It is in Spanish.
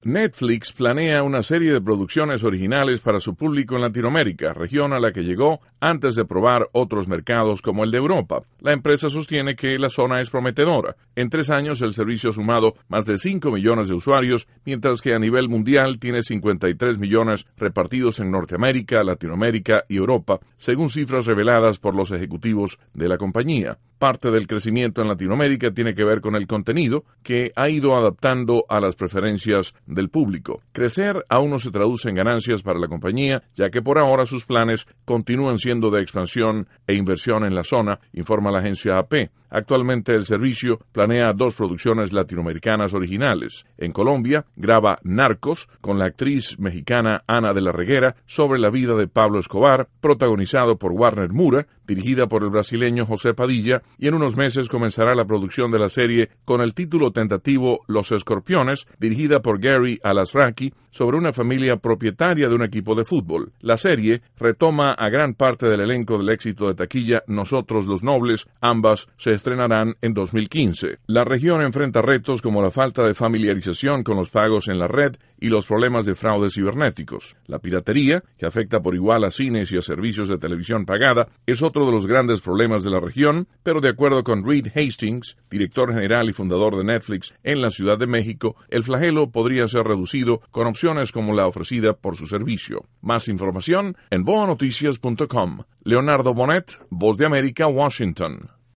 Netflix planea una serie de producciones originales para su público en Latinoamérica, región a la que llegó antes de probar otros mercados como el de Europa. La empresa sostiene que la zona es prometedora. En 3 años el servicio ha sumado más de 5 millones de usuarios, mientras que a nivel mundial tiene 53 millones repartidos en Norteamérica, Latinoamérica y Europa, según cifras reveladas por los ejecutivos de la compañía. Parte del crecimiento en Latinoamérica tiene que ver con el contenido, que ha ido adaptando a las preferencias del público. Crecer aún no se traduce en ganancias para la compañía, ya que por ahora sus planes continúan siendo de expansión e inversión en la zona, informa la agencia AP. Actualmente el servicio planea 2 producciones latinoamericanas originales. En Colombia graba Narcos con la actriz mexicana Ana de la Reguera sobre la vida de Pablo Escobar, protagonizado por Warner Mura, dirigida por el brasileño José Padilla, y en unos meses comenzará la producción de la serie con el título tentativo Los Escorpiones, dirigida por Gary Alasraqui, sobre una familia propietaria de un equipo de fútbol. La serie retoma a gran parte del elenco del éxito de taquilla Nosotros los Nobles, ambas se estrenarán en 2015. La región enfrenta retos como la falta de familiarización con los pagos en la red y los problemas de fraudes cibernéticos. La piratería, que afecta por igual a cines y a servicios de televisión pagada, es otro de los grandes problemas de la región, pero de acuerdo con Reed Hastings, director general y fundador de Netflix en la Ciudad de México, el flagelo podría ser reducido con opciones como la ofrecida por su servicio. Más información en boanoticias.com. Leonardo Bonet, Voz de América, Washington.